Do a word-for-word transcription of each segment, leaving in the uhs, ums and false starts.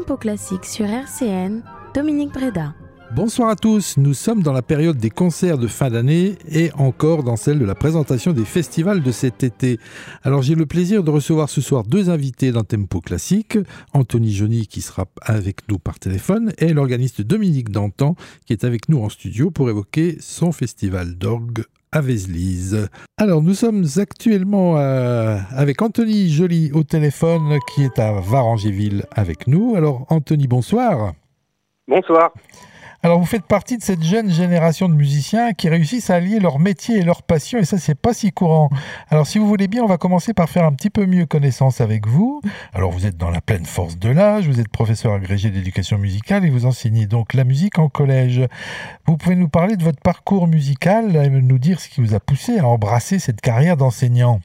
Tempo Classique sur R C N, Dominique Breda. Bonsoir à tous, nous sommes dans la période des concerts de fin d'année et encore dans celle de la présentation des festivals de cet été. Alors j'ai le plaisir de recevoir ce soir deux invités dans Tempo Classique, Anthony Joly qui sera avec nous par téléphone et l'organiste Dominique Dantan qui est avec nous en studio pour évoquer son festival d'orgue à Vézelise. Alors nous sommes actuellement euh, avec Anthony Joly au téléphone qui est à Varangéville avec nous. Alors Anthony, bonsoir. Bonsoir. Alors vous faites partie de cette jeune génération de musiciens qui réussissent à allier leur métier et leur passion, et ça c'est pas si courant. Alors si vous voulez bien, on va commencer par faire un petit peu mieux connaissance avec vous. Alors vous êtes dans la pleine force de l'âge, vous êtes professeur agrégé d'éducation musicale et vous enseignez donc la musique en collège. Vous pouvez nous parler de votre parcours musical et nous dire ce qui vous a poussé à embrasser cette carrière d'enseignant.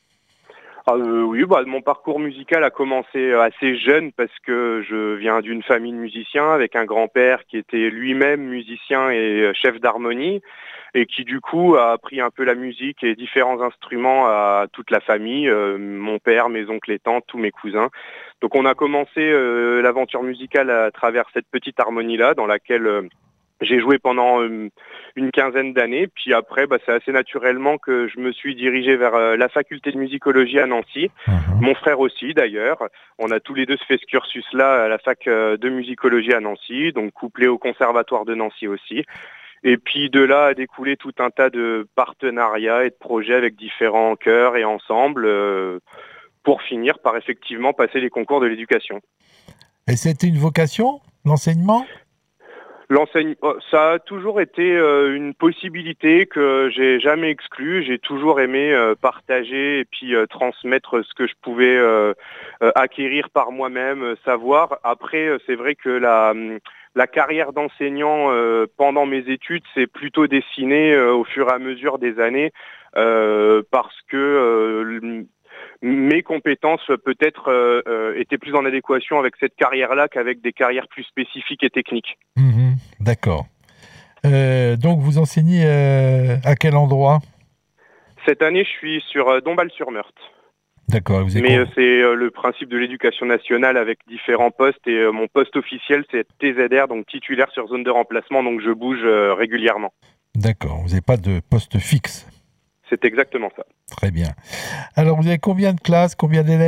Ah, euh, oui, bah, mon parcours musical a commencé assez jeune parce que je viens d'une famille de musiciens avec un grand-père qui était lui-même musicien et chef d'harmonie et qui du coup a appris un peu la musique et différents instruments à toute la famille, euh, mon père, mes oncles et tantes, tous mes cousins. Donc on a commencé euh, l'aventure musicale à travers cette petite harmonie-là dans laquelle... Euh, J'ai joué pendant euh, une quinzaine d'années, puis après, bah, c'est assez naturellement que je me suis dirigé vers euh, la faculté de musicologie à Nancy. Mmh. Mon frère aussi, d'ailleurs. On a tous les deux fait ce cursus-là à la fac euh, de musicologie à Nancy, donc couplé au conservatoire de Nancy aussi. Et puis de là a découlé tout un tas de partenariats et de projets avec différents chœurs et ensembles euh, pour finir par effectivement passer les concours de l'éducation. Et c'était une vocation, l'enseignement ? L'enseignement, ça a toujours été euh, une possibilité que j'ai jamais exclue. J'ai toujours aimé euh, partager et puis euh, transmettre ce que je pouvais euh, euh, acquérir par moi-même, euh, savoir. Après, euh, c'est vrai que la, la carrière d'enseignant euh, pendant mes études s'est plutôt dessinée euh, au fur et à mesure des années euh, parce que euh, mes compétences peut-être euh, euh, étaient plus en adéquation avec cette carrière-là qu'avec des carrières plus spécifiques et techniques. Mmh, d'accord. Euh, donc vous enseignez euh, à quel endroit ? Cette année, je suis sur euh, Dombasle-sur-Meurthe. D'accord. Vous Mais euh, c'est euh, le principe de l'éducation nationale avec différents postes et euh, mon poste officiel c'est T Z R, donc titulaire sur zone de remplacement, donc je bouge euh, régulièrement. D'accord. Vous n'avez pas de poste fixe ? C'est exactement ça. Très bien. Alors, vous avez combien de classes, combien d'élèves ?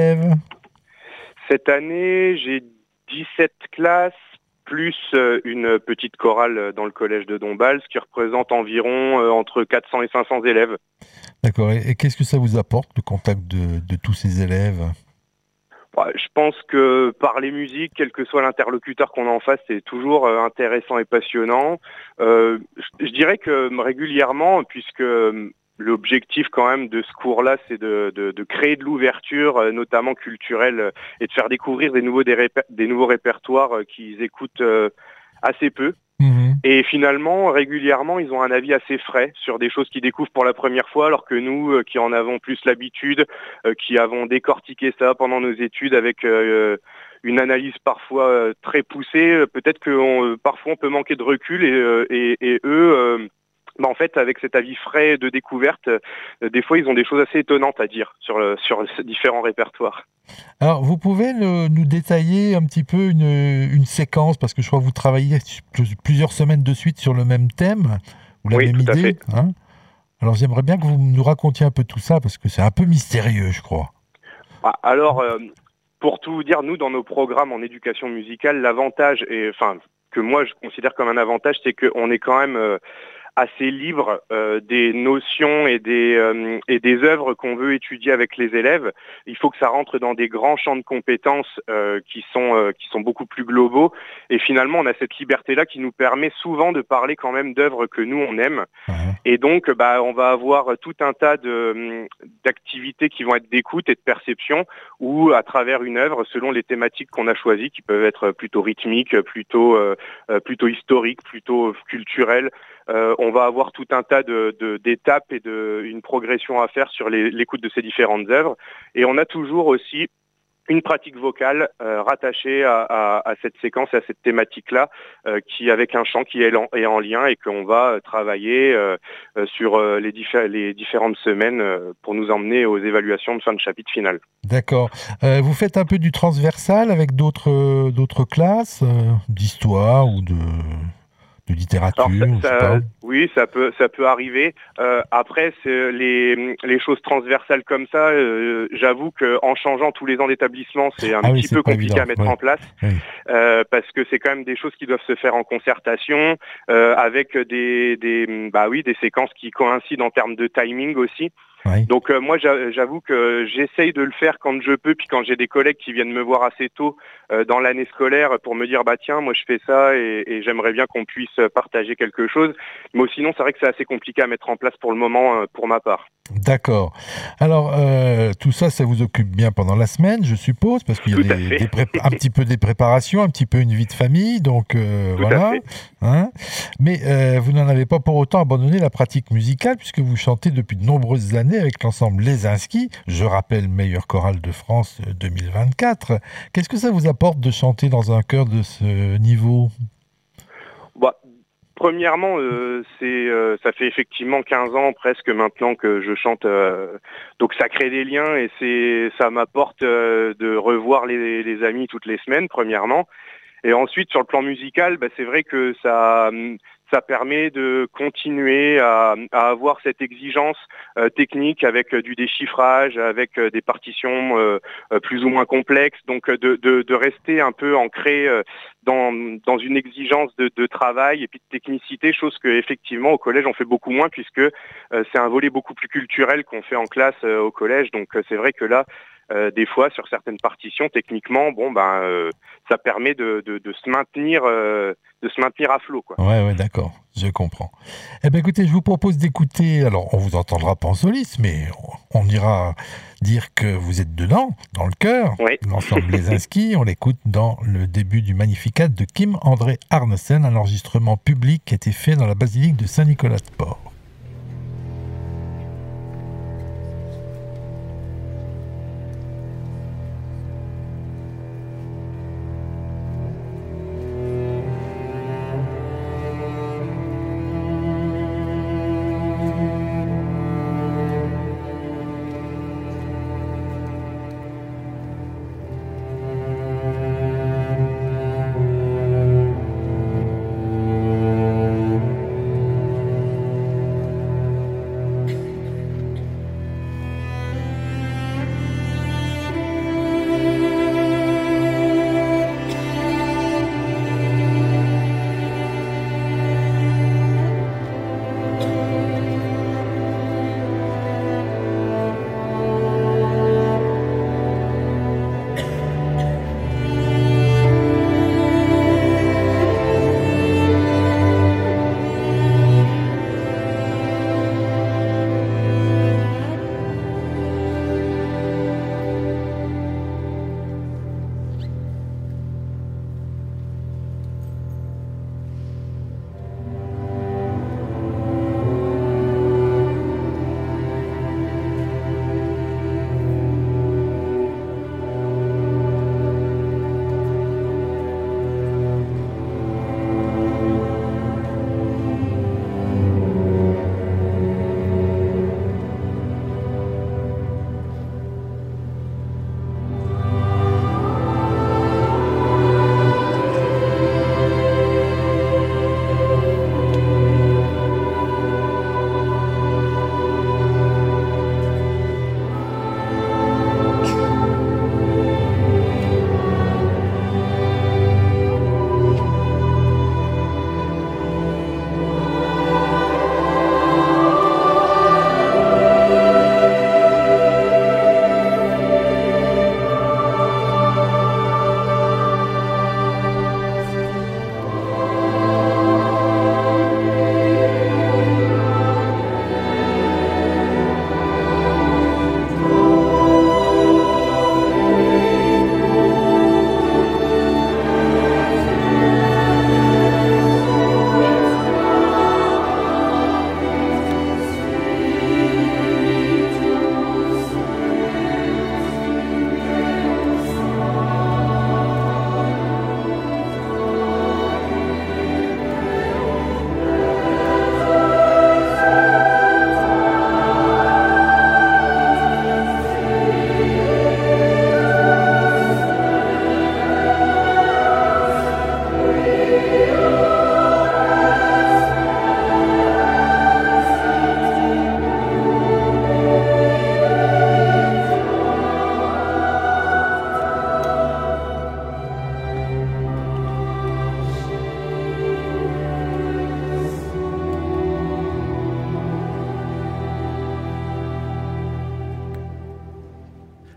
Cette année, j'ai dix-sept classes, plus une petite chorale dans le collège de Dombasle, ce qui représente environ entre quatre cents et cinq cents élèves. D'accord. Et, et qu'est-ce que ça vous apporte, le contact de, de tous ces élèves ? Je pense que parler musique, quel que soit l'interlocuteur qu'on a en face, c'est toujours intéressant et passionnant. Euh, je, je dirais que régulièrement, puisque... L'objectif quand même de ce cours-là, c'est de, de, de créer de l'ouverture, euh, notamment culturelle, euh, et de faire découvrir des nouveaux, des, réper- des nouveaux répertoires euh, qu'ils écoutent euh, assez peu. Mmh. Et finalement, régulièrement, ils ont un avis assez frais sur des choses qu'ils découvrent pour la première fois, alors que nous, euh, qui en avons plus l'habitude, euh, qui avons décortiqué ça pendant nos études avec euh, une analyse parfois euh, très poussée, euh, peut-être que on, parfois on peut manquer de recul et, euh, et, et eux... Euh, Bah en fait, avec cet avis frais de découverte, euh, des fois, ils ont des choses assez étonnantes à dire sur, euh, sur différents répertoires. Alors, vous pouvez le, nous détailler un petit peu une, une séquence, parce que je crois que vous travaillez plusieurs semaines de suite sur le même thème, ou la oui, même tout idée. À fait. Hein ? Alors, j'aimerais bien que vous nous racontiez un peu tout ça, parce que c'est un peu mystérieux, je crois. Alors, euh, pour tout vous dire, nous, dans nos programmes en éducation musicale, l'avantage, et, enfin, que moi, je considère comme un avantage, c'est qu'on est quand même... Euh, assez libre euh, des notions et des, euh, et des œuvres qu'on veut étudier avec les élèves. Il faut que ça rentre dans des grands champs de compétences euh, qui sont, euh, qui sont beaucoup plus globaux. Et finalement, on a cette liberté-là qui nous permet souvent de parler quand même d'œuvres que nous, on aime. Mmh. Et donc, bah, on va avoir tout un tas de, d'activités qui vont être d'écoute et de perception, ou à travers une œuvre, selon les thématiques qu'on a choisies, qui peuvent être plutôt rythmiques, plutôt, euh, plutôt historiques, plutôt culturelles. Euh, on va avoir tout un tas de, de, d'étapes et de, une progression à faire sur les, l'écoute de ces différentes œuvres. Et on a toujours aussi une pratique vocale euh, rattachée à, à, à cette séquence, à cette thématique-là, euh, qui avec un chant qui est en, est en lien et qu'on va travailler euh, euh, sur euh, les, diffé- les différentes semaines euh, pour nous emmener aux évaluations de fin de chapitre final. D'accord. Euh, vous faites un peu du transversal avec d'autres euh, d'autres classes euh, d'histoire ou de de littérature, Alors, ça, je sais ça, pas. oui, ça peut, ça peut arriver. Euh, après, c'est les, les choses transversales comme ça, euh, j'avoue qu'en changeant tous les ans d'établissement, c'est un Ah oui, petit c'est peu pas compliqué évident. à mettre Ouais. en place, Oui. euh, parce que c'est quand même des choses qui doivent se faire en concertation, euh, avec des, des, bah oui, des séquences qui coïncident en termes de timing aussi. Oui. Donc euh, moi j'a- j'avoue que j'essaye de le faire quand je peux, puis quand j'ai des collègues qui viennent me voir assez tôt euh, dans l'année scolaire pour me dire bah tiens moi je fais ça et, et j'aimerais bien qu'on puisse partager quelque chose. Mais sinon c'est vrai que c'est assez compliqué à mettre en place pour le moment euh, pour ma part. D'accord. Alors, euh, tout ça, ça vous occupe bien pendant la semaine, je suppose, parce qu'il y a Tout à des, fait. des prép- un petit peu des préparations, un petit peu une vie de famille, donc euh, Tout à voilà. fait. Hein. Mais euh, vous n'en avez pas pour autant abandonné la pratique musicale, puisque vous chantez depuis de nombreuses années avec l'ensemble Les Inskis, je rappelle meilleure chorale de France euh, deux mille vingt-quatre. Qu'est-ce que ça vous apporte de chanter dans un chœur de ce niveau ? Bah, premièrement, euh, c'est, euh, ça fait effectivement quinze ans presque maintenant que je chante, euh, donc ça crée des liens et c'est, ça m'apporte euh, de revoir les, les amis toutes les semaines, premièrement. Et ensuite, sur le plan musical, bah, c'est vrai que ça, ça permet de continuer à, à avoir cette exigence euh, technique avec euh, du déchiffrage, avec euh, des partitions euh, euh, plus ou moins complexes, donc euh, de, de, de rester un peu ancré euh, dans, dans une exigence de, de travail et puis de technicité, chose que effectivement au collège on fait beaucoup moins puisque euh, c'est un volet beaucoup plus culturel qu'on fait en classe euh, au collège. Donc euh, c'est vrai que là, Euh, des fois, sur certaines partitions, techniquement, bon, ben, euh, ça permet de, de, de se maintenir, euh, de se maintenir à flot, quoi. Ouais, ouais, d'accord, je comprends. Eh bien, écoutez, je vous propose d'écouter. Alors, on vous entendra pas en soliste, mais on, on ira dire que vous êtes dedans, dans le chœur. Oui. L'ensemble Les Inskis, on l'écoute dans le début du Magnificat de Kim André Arnesen, un enregistrement public qui a été fait dans la basilique de Saint-Nicolas-de-Port.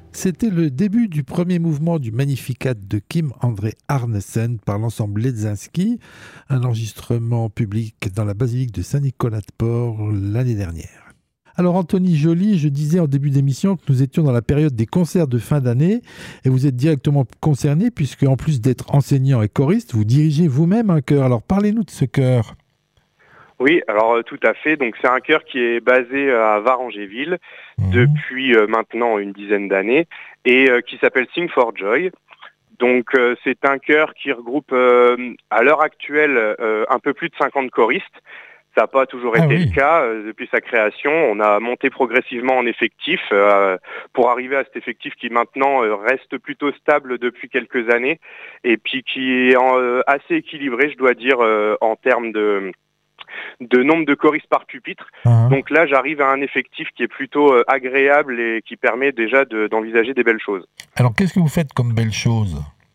C'était le début du premier mouvement du Magnificat de Kim André Arnesen par l'ensemble Ledzinski, un enregistrement public dans la basilique de Saint-Nicolas-de-Port l'année dernière. Alors Anthony Joly, je disais en début d'émission que nous étions dans la période des concerts de fin d'année et vous êtes directement concerné puisque en plus d'être enseignant et choriste, vous dirigez vous-même un chœur. Alors parlez-nous de ce chœur. Oui, alors euh, tout à fait. Donc c'est un chœur qui est basé à Varangéville mmh. depuis euh, maintenant une dizaine d'années et euh, qui s'appelle Sing for Joy. Donc euh, c'est un chœur qui regroupe euh, à l'heure actuelle euh, un peu plus de cinquante choristes. Ça n'a pas toujours été ah oui. le cas euh, depuis sa création. On a monté progressivement en effectif euh, pour arriver à cet effectif qui maintenant euh, reste plutôt stable depuis quelques années et puis qui est en, euh, assez équilibré, je dois dire, euh, en termes de de nombre de choristes par pupitre. Uh-huh. Donc là, j'arrive à un effectif qui est plutôt euh, agréable et qui permet déjà de, d'envisager des belles choses. Alors, qu'est-ce que vous faites comme belles choses ?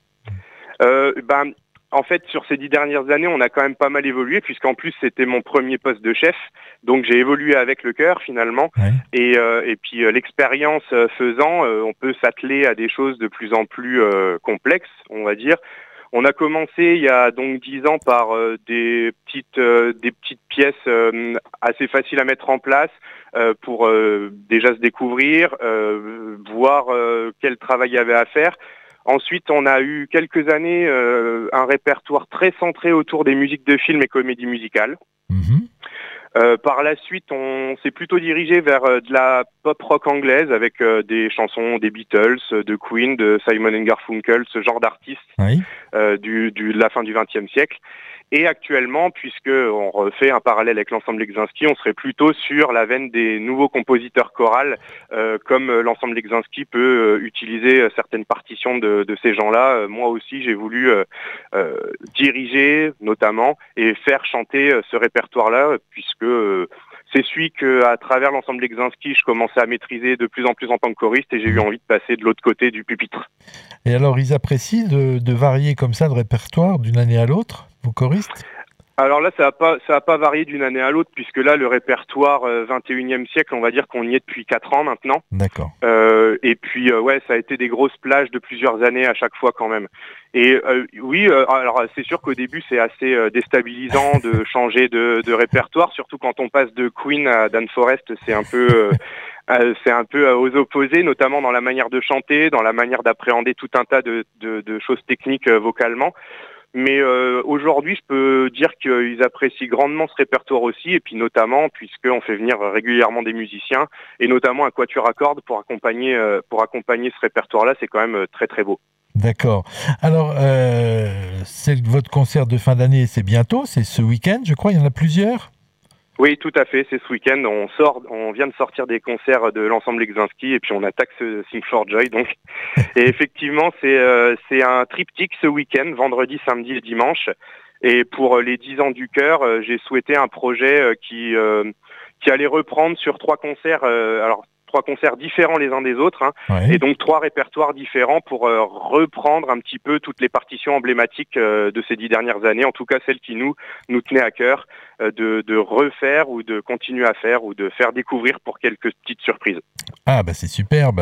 euh, ben, En fait, sur ces dix dernières années, on a quand même pas mal évolué, puisqu'en plus, c'était mon premier poste de chef. Donc, j'ai évolué avec le chœur, finalement. Ouais. Et, euh, et puis, euh, l'expérience euh, faisant, euh, on peut s'atteler à des choses de plus en plus euh, complexes, on va dire. On a commencé il y a donc dix ans par euh, des petites euh, des petites pièces euh, assez faciles à mettre en place euh, pour euh, déjà se découvrir, euh, voir euh, quel travail il y avait à faire. Ensuite, on a eu quelques années euh, un répertoire très centré autour des musiques de films et comédies musicales. Mmh. Euh, par la suite, on s'est plutôt dirigé vers euh, de la pop rock anglaise avec euh, des chansons des Beatles, de Queen, de Simon and Garfunkel, ce genre d'artistes oui. euh, du, du, de la fin du vingtième siècle. Et actuellement, puisque on refait un parallèle avec l'ensemble Leczinski, on serait plutôt sur la veine des nouveaux compositeurs chorales, euh, comme l'ensemble Leczinski peut euh, utiliser certaines partitions de, de ces gens-là. Euh, moi aussi, j'ai voulu euh, euh, diriger, notamment, et faire chanter euh, ce répertoire-là, puisque euh, c'est celui qu'à travers l'ensemble Leczinski, je commençais à maîtriser de plus en plus en tant que choriste, et j'ai eu envie de passer de l'autre côté du pupitre. Et alors, ils apprécient de, de varier comme ça de répertoire d'une année à l'autre ? Vos choristes ? Alors là, ça n'a pas, ça a pas varié d'une année à l'autre, puisque là, le répertoire euh, vingt et unième siècle, on va dire qu'on y est depuis quatre ans maintenant. D'accord. Euh, et puis, euh, ouais, ça a été des grosses plages de plusieurs années à chaque fois quand même. Et euh, oui, euh, alors c'est sûr qu'au début, c'est assez euh, déstabilisant de changer de, de répertoire, surtout quand on passe de Queen à Dan Forest, c'est un peu... Euh, Euh, c'est un peu euh, aux opposés, notamment dans la manière de chanter, dans la manière d'appréhender tout un tas de, de, de choses techniques euh, vocalement. Mais euh, aujourd'hui, je peux dire qu'ils apprécient grandement ce répertoire aussi, et puis notamment puisqu'on fait venir régulièrement des musiciens, et notamment un quatuor à cordes pour accompagner, euh, pour accompagner ce répertoire-là, c'est quand même très très beau. D'accord. Alors, euh, c'est votre concert de fin d'année, c'est bientôt, c'est ce week-end, je crois, il y en a plusieurs ? Oui, tout à fait, c'est ce week-end. On sort, on vient de sortir des concerts de l'ensemble Leczinski et puis on attaque ce Sing for Joy. Donc, et effectivement, c'est euh, c'est un triptyque ce week-end, vendredi, samedi et dimanche. Et pour les dix ans du chœur, euh, j'ai souhaité un projet euh, qui euh, qui allait reprendre sur trois concerts. Euh, alors. Trois concerts différents les uns des autres, hein, ouais. Et donc trois répertoires différents pour euh, reprendre un petit peu toutes les partitions emblématiques euh, de ces dix dernières années, en tout cas celles qui nous nous tenaient à cœur euh, de, de refaire ou de continuer à faire ou de faire découvrir pour quelques petites surprises. Ah bah c'est superbe.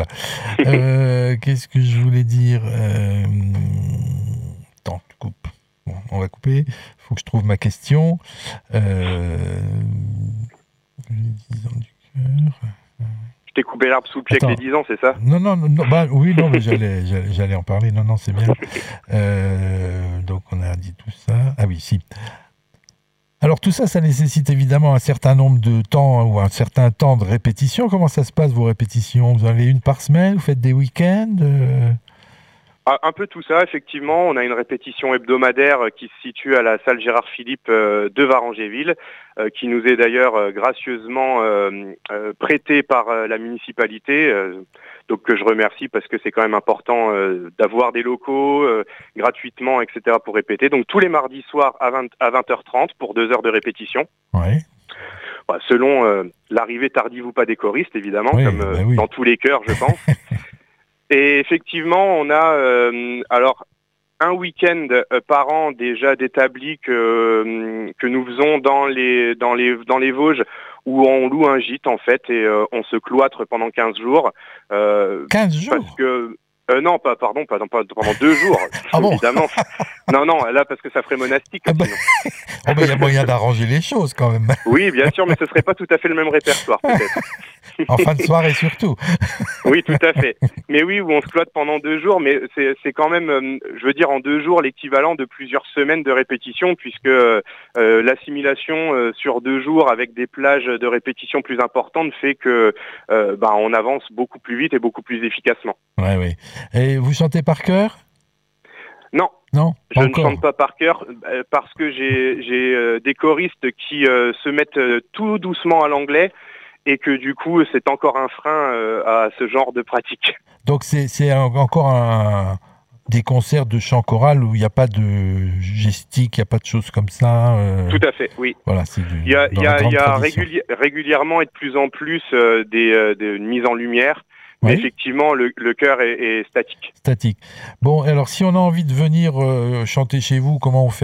euh, qu'est-ce que je voulais dire euh... Attends, tu coupes. Bon, on va couper. Il faut que je trouve ma question. Euh... Les dix ans du cœur. T'es coupé l'arbre sous le pied Attends. Avec les dix ans, c'est ça ? Non, non, non, bah oui, non, mais j'allais, j'allais, j'allais en parler. Non, non, c'est bien. Euh, donc, on a dit tout ça. Ah oui, si. Alors, tout ça, ça nécessite évidemment un certain nombre de temps ou un certain temps de répétition. Comment ça se passe, vos répétitions ? Vous en avez une par semaine ? Vous faites des week-ends ? euh... Un peu tout ça, effectivement. On a une répétition hebdomadaire qui se situe à la salle Gérard Philippe de Varangéville, qui nous est d'ailleurs gracieusement prêtée par la municipalité, donc que je remercie parce que c'est quand même important d'avoir des locaux gratuitement, et cetera pour répéter. Donc tous les mardis soirs à vingt heures trente pour deux heures de répétition. Ouais. Selon euh, l'arrivée tardive ou pas des choristes, évidemment, oui, comme euh, bah oui. dans tous les chœurs, je pense. Et effectivement, on a euh, alors un week-end euh, par an déjà d'établi que euh, que nous faisons dans les dans les dans les Vosges. où on loue un gîte en fait et euh, on se cloître pendant quinze jours. Euh, quinze jours parce que Euh, non, pas, pardon, pas, pas pendant deux jours, ah bon évidemment. Non, non, là, parce que ça ferait monastique. Ah bah, oh bah, y a moyen d'arranger les choses, quand même. Oui, bien sûr, mais ce serait pas tout à fait le même répertoire, peut-être. En fin de soirée, surtout. Oui, tout à fait. Mais oui, où on se cloître pendant deux jours, mais c'est, c'est quand même, euh, je veux dire, en deux jours, l'équivalent de plusieurs semaines de répétition, puisque euh, l'assimilation euh, sur deux jours avec des plages de répétition plus importantes fait que euh, bah, on avance beaucoup plus vite et beaucoup plus efficacement. Ouais, oui. Et vous chantez par cœur ? Non. Non, je encore. ne chante pas par cœur euh, parce que j'ai, j'ai euh, des choristes qui euh, se mettent euh, tout doucement à l'anglais et que du coup c'est encore un frein euh, à ce genre de pratique. Donc c'est, c'est un, encore un, des concerts de chant choral où il n'y a pas de gestique, il n'y a pas de choses comme ça euh... Tout à fait, oui. Voilà, c'est du, il y a, il y a, il y a réguli- régulièrement et de plus en plus euh, des, euh, des mises en lumière. Mais oui. Effectivement, le, le chœur est, est statique. Statique. Bon, alors si on a envie de venir euh, chanter chez vous, comment on fait ?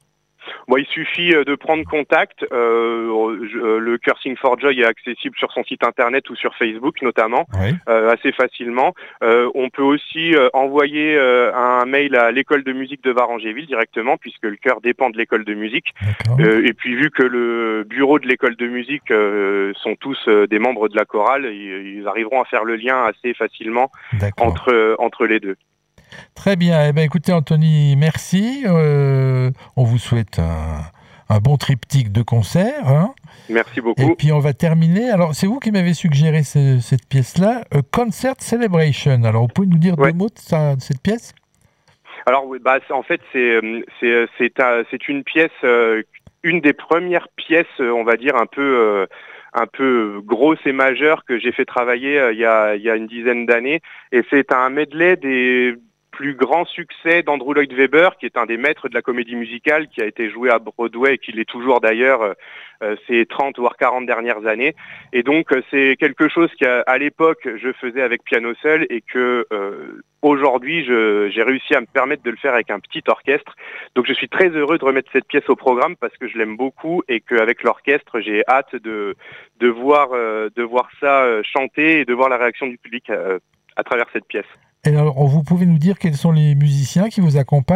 Bon, il suffit de prendre contact. Euh, je, le chœur Sing for Joy est accessible sur son site internet ou sur Facebook notamment, oui. euh, assez facilement. Euh, on peut aussi euh, envoyer euh, un mail à l'école de musique de Varangéville directement, puisque le chœur dépend de l'école de musique. Euh, et puis vu que le bureau de l'école de musique euh, sont tous euh, des membres de la chorale, ils, ils arriveront à faire le lien assez facilement entre, euh, entre les deux. Très bien. Eh bien, écoutez, Anthony, merci. Euh, on vous souhaite un, un bon triptyque de concerts. Hein. Merci beaucoup. Et puis, on va terminer. Alors, c'est vous qui m'avez suggéré ce, cette pièce-là, A Concert Celebration. Alors, vous pouvez nous dire ouais. deux mots de, ça, de cette pièce ? Alors, oui, bah, en fait, c'est, c'est, c'est, un, c'est une pièce, euh, une des premières pièces, on va dire, un peu... Euh, un peu grosse et majeure que j'ai fait travailler euh, il y a, il y a une dizaine d'années. Et c'est un medley des plus grands succès d'Andrew Lloyd Webber, qui est un des maîtres de la comédie musicale, qui a été joué à Broadway et qui l'est toujours d'ailleurs euh, ces trente voire quarante dernières années. Et donc euh, c'est quelque chose qu'à à l'époque je faisais avec piano seul et que euh, aujourd'hui je, j'ai réussi à me permettre de le faire avec un petit orchestre. Donc je suis très heureux de remettre cette pièce au programme parce que je l'aime beaucoup et qu'avec l'orchestre j'ai hâte de, de, voir, euh, de voir ça euh, chanter et de voir la réaction du public euh, à travers cette pièce. Et alors, vous pouvez nous dire quels sont les musiciens qui vous accompagnent ?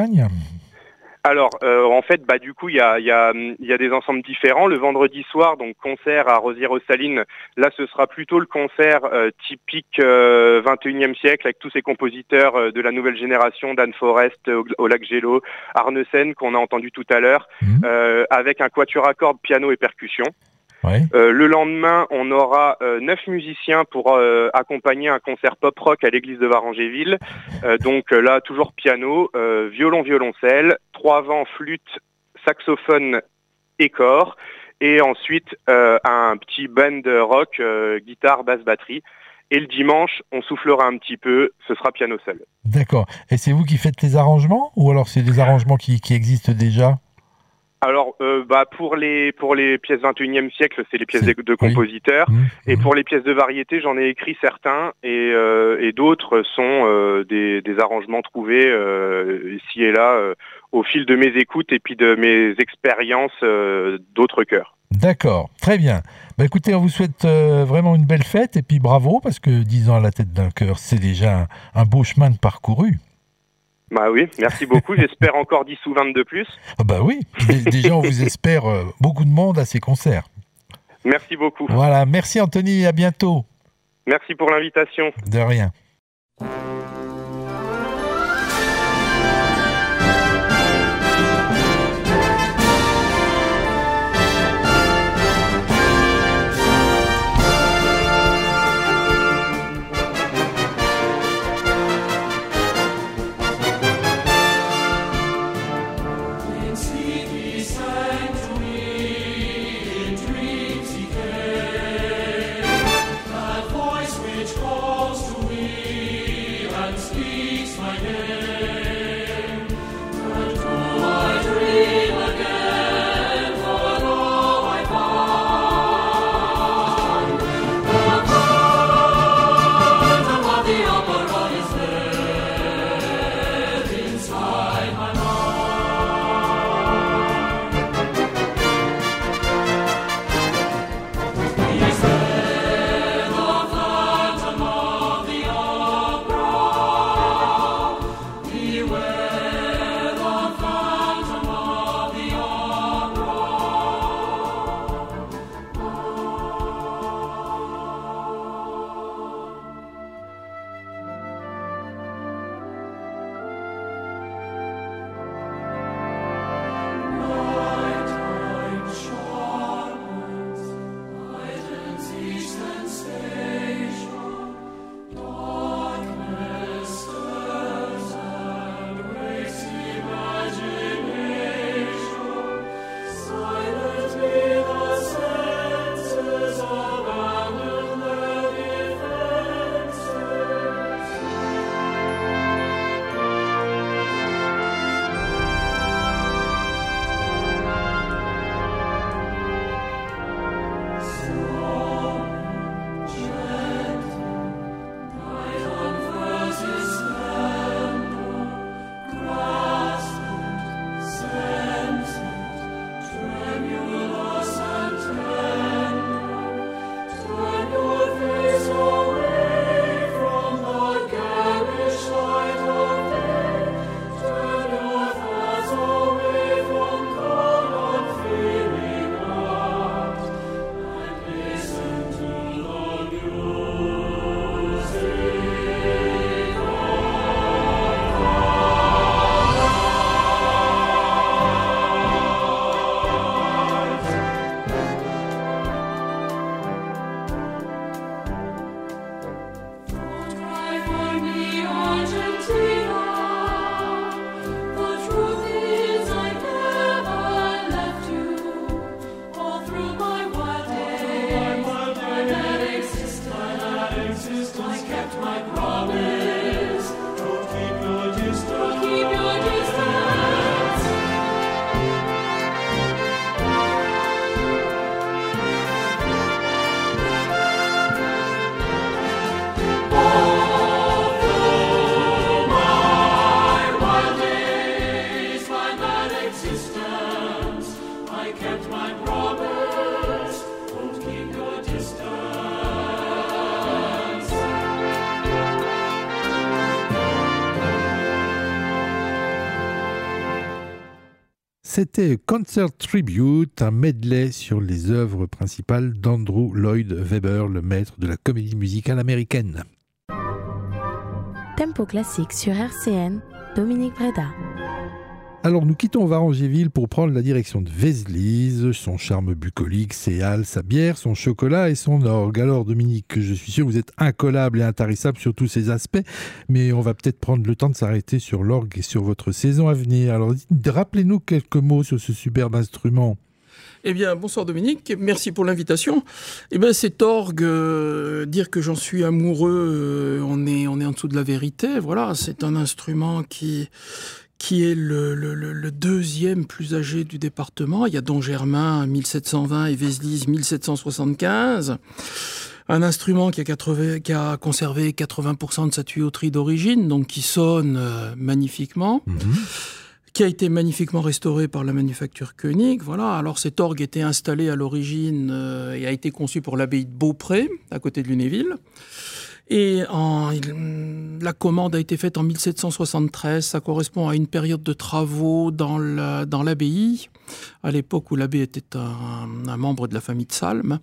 Alors, euh, en fait, bah du coup, il y a, y a, y a des ensembles différents. Le vendredi soir, donc concert à Rosières-aux-Salines. Là, ce sera plutôt le concert euh, typique euh, vingt et unième siècle avec tous ces compositeurs euh, de la nouvelle génération, Dan Forest, Oleg Gello, Arne Sen, qu'on a entendu tout à l'heure, mmh. euh, avec un quatuor à cordes, piano et percussion. Ouais. Euh, le lendemain, on aura euh, neuf musiciens pour euh, accompagner un concert pop-rock à l'église de Varangéville. Euh, donc euh, là, toujours piano, euh, violon, violoncelle, trois vents, flûte, saxophone et corps. Et ensuite, euh, un petit band rock, euh, guitare, basse, batterie. Et le dimanche, on soufflera un petit peu, ce sera piano seul. D'accord. Et c'est vous qui faites les arrangements ? Ou alors c'est des arrangements qui, qui existent déjà ? Alors, euh, bah pour les pour les pièces vingt et unième siècle, c'est les pièces c'est... de, de compositeurs, oui. Et mmh. pour les pièces de variété, j'en ai écrit certains, et euh, et d'autres sont euh, des des arrangements trouvés euh, ici et là euh, au fil de mes écoutes et puis de mes expériences euh, d'autres chœurs. D'accord, très bien. Bah écoutez, on vous souhaite euh, vraiment une belle fête et puis bravo parce que dix ans à la tête d'un chœur, c'est déjà un, un beau chemin de parcouru. Bah oui, merci beaucoup. J'espère encore dix ou vingt de plus. Ah bah oui, déjà on vous espère euh, beaucoup de monde à ces concerts. Merci beaucoup. Voilà, merci Anthony, à bientôt. Merci pour l'invitation. De rien. Which calls to me. C'était Concert Tribute, un medley sur les œuvres principales d'Andrew Lloyd Webber, le maître de la comédie musicale américaine. Tempo classique sur R C N, Dominique Breda. Alors nous quittons Varangéville pour prendre la direction de Vézelise, son charme bucolique, ses halles, sa bière, son chocolat et son orgue. Alors Dominique, je suis sûr que vous êtes incollable et intarissable sur tous ces aspects, mais on va peut-être prendre le temps de s'arrêter sur l'orgue et sur votre saison à venir. Alors rappelez-nous quelques mots sur ce superbe instrument. Eh bien, bonsoir Dominique, merci pour l'invitation. Eh bien, cet orgue, euh, dire que j'en suis amoureux, euh, on est, on est en dessous de la vérité. Voilà, c'est un instrument qui... qui est le, le, le deuxième plus âgé du département. Il y a Don Germain mille sept cent vingt et Vézelise mille sept cent soixante-quinze. Un instrument qui a, quatre-vingts, qui a conservé quatre-vingts pour cent de sa tuyauterie d'origine, donc qui sonne euh, magnifiquement, mmh. qui a été magnifiquement restauré par la manufacture Koenig. Voilà. Alors cet orgue était installé à l'origine euh, et a été conçu pour l'abbaye de Beaupré, à côté de Lunéville. Et en, il, la commande a été faite en mille sept cent soixante-treize. Ça correspond à une période de travaux dans, la, dans l'abbaye, à l'époque où l'abbé était un, un membre de la famille de Salm.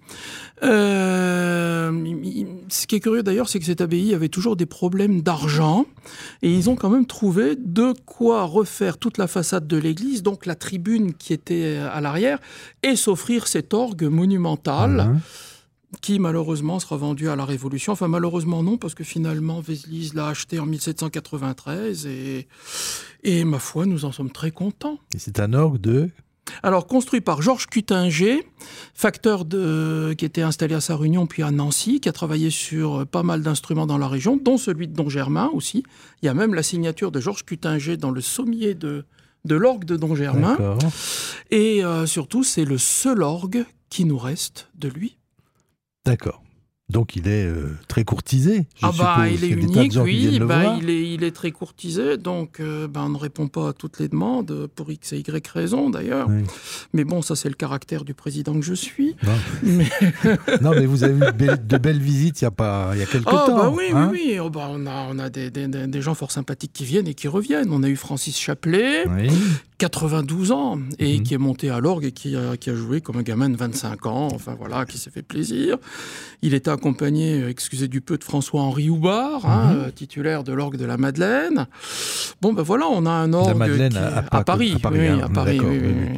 Euh, il, ce qui est curieux d'ailleurs, c'est que cette abbaye avait toujours des problèmes d'argent. Et ils ont quand même trouvé de quoi refaire toute la façade de l'église, donc la tribune qui était à l'arrière, et s'offrir cet orgue monumental. Mmh. Qui malheureusement sera vendu à la Révolution. Enfin malheureusement non, parce que finalement Vézelise l'a acheté en mille sept cent quatre-vingt-treize et, et ma foi, nous en sommes très contents. Et c'est un orgue de... Alors construit par Georges Cutinger, facteur de, qui était installé à Sarre-Union puis à Nancy, qui a travaillé sur pas mal d'instruments dans la région, dont celui de Don Germain aussi. Il y a même la signature de Georges Cutinger dans le sommier de, de l'orgue de Don Germain. D'accord. Et euh, surtout, c'est le seul orgue qui nous reste de lui. D'accord. Donc il est euh, très courtisé, je ah bah, suppose. Il est unique, oui. Bah, il, est, il est très courtisé, donc euh, bah, on ne répond pas à toutes les demandes, pour X et Y raisons d'ailleurs. Oui. Mais bon, ça c'est le caractère du président que je suis. Non, mais, non, mais vous avez eu de belles, de belles visites il y a, pas, il y a quelques oh, temps. Bah oui, hein oui, oui. Oh, bah, on a, on a des, des, des gens fort sympathiques qui viennent et qui reviennent. On a eu Francis Chapelet, oui. quatre-vingt-douze ans, et mmh. qui est monté à l'orgue et qui a, qui a joué comme un gamin de vingt-cinq ans, enfin voilà, qui s'est fait plaisir. Il était accompagné, excusez du peu, de François-Henri Houbard, hein, mmh. euh, titulaire de l'orgue de la Madeleine. Bon, ben voilà, on a un orgue... La Madeleine qui... à, à, à Paris, à Paris, oui, hein, à Paris, oui, oui, oui. oui.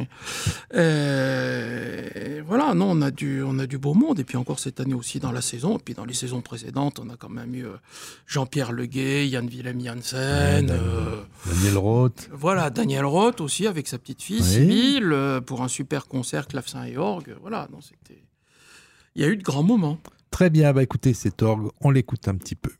Euh, voilà, non, on a, du, on a du beau monde, et puis encore cette année aussi dans la saison, et puis dans les saisons précédentes, on a quand même eu euh, Jean-Pierre Leguet, Yann Willem-Janssen... Ouais, euh, Daniel Roth. Voilà, Daniel Roth aussi, avec sa petite fille, oui. Sibylle, euh, pour un super concert clavecin et orgue. Voilà, non, c'était... Il y a eu de grands moments. Très bien, bah écoutez, cet orgue, on l'écoute un petit peu.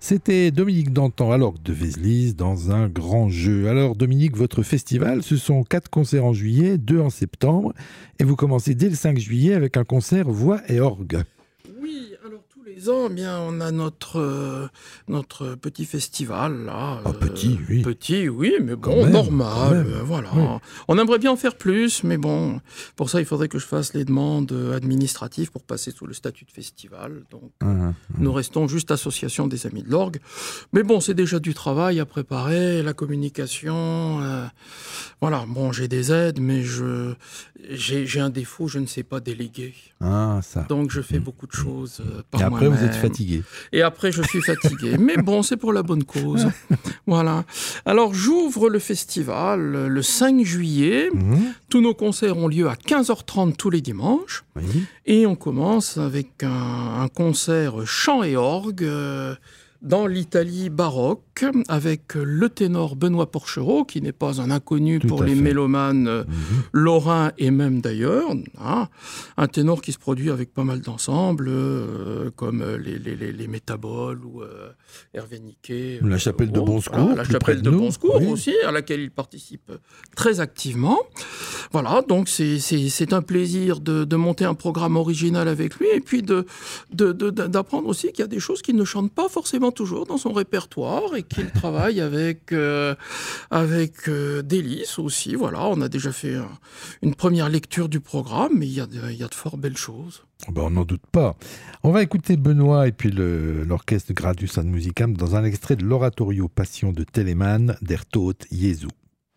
C'était Dominique Dantan à l'orgue de Vézelise dans un grand jeu. Alors Dominique, votre festival, ce sont quatre concerts en juillet, deux en septembre, et vous commencez dès le cinq juillet avec un concert voix et orgue. Oui, alors tous les ans, eh bien, on a notre, euh, notre petit festival là. Ah, petit, oui. Petit, oui, mais Quand bon, même, normal, quand même. euh, voilà. Oui. On aimerait bien en faire plus, mais bon, pour ça, il faudrait que je fasse les demandes administratives pour passer sous le statut de festival. Donc, Mmh, mmh. nous restons juste association des Amis de l'Orgue. Mais bon, c'est déjà du travail à préparer, la communication. Euh, voilà, bon, j'ai des aides, mais je, j'ai, j'ai un défaut, je ne sais pas déléguer. Ah, ça. Donc, je fais beaucoup de choses euh, par Et après, moi-même. vous êtes fatigué. Et après, je suis fatigué. Mais bon, c'est pour la bonne cause. Voilà. Alors, j'ouvre le festival le cinq juillet. Mmh. Tous nos concerts ont lieu à quinze heures trente tous les dimanches. Oui. Et on commence avec un, un concert chant et orgue euh, dans l'Italie baroque avec le ténor Benoît Porchereau, qui n'est pas un inconnu Tout pour à les fait. mélomanes euh, Mmh. lorrains et même d'ailleurs. Hein. Un ténor qui se produit avec pas mal d'ensembles, euh, comme euh, les, les, les, les Métaboles ou euh, Hervé Niquet. La euh, chapelle de autres. Bon Secours, Voilà, la plus près chapelle de de nous. Bon Secours Oui. aussi, à laquelle il participe très activement. Voilà, donc c'est, c'est, c'est un plaisir de, de monter un programme original avec lui et puis de, de, de, d'apprendre aussi qu'il y a des choses qu'il ne chante pas forcément toujours dans son répertoire et qu'il travaille avec, euh, avec euh, délice aussi. Voilà, on a déjà fait un, une première lecture du programme, mais il y a de, il y a de fort belles choses. Ben, on n'en doute pas. On va écouter Benoît et puis le, l'orchestre Gradius ad Musicam dans un extrait de l'oratorio Passion de Telemann, Der Tod Jesu.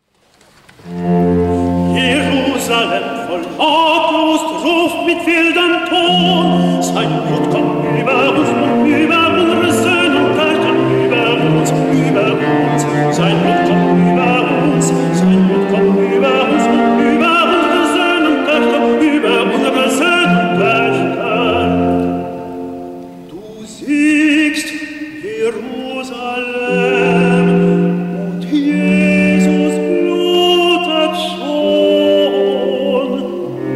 Jerusalem voll August ruft mit wildem Ton, sein Blut kommt über uns und über unsere Söhne und Töchter, über uns, über uns, sein Blut kommt über uns, sein Blut kommt über uns und über unsere Söhne und Töchter, über unsere Söhne und Töchter. Du siegst, Jerusalem, und Jesus blutet schon.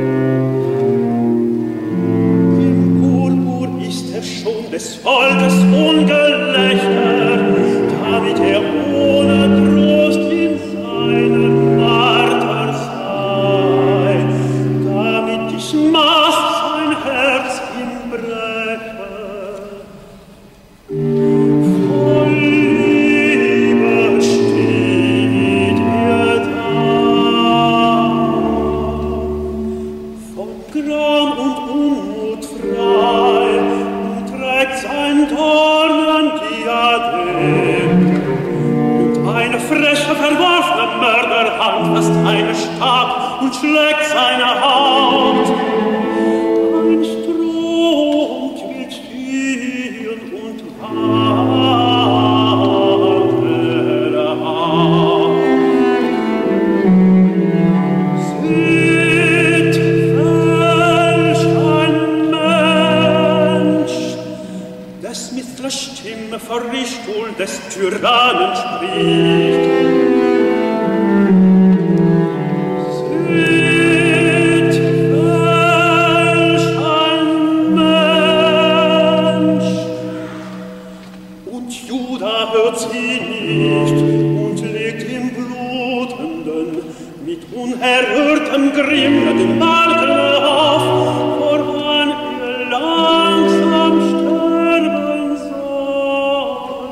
Im Purpur ist er schon des Volkes Ungelächter, damit er ohne Trost in seinem Marter sei, damit die Schmach sein Herz ihm breche. Voll Liebe steht er da, von Gram und Unmut frei, und trägt sein Dornendiadem. Und eine freche, verworfene Mörderhand fasst einen Stab und schlägt seine Haut. Ein Strom quillt still und wandert ab. Seht, welch ein Mensch, des mit der Stimme vor die Stuhl des Tyrannen spricht. Seht, welch ein Mensch, und Juda hört sie nicht und legt im Blutenden mit unerhörtem Grimm den Balken auf, woran er langsam sterben soll.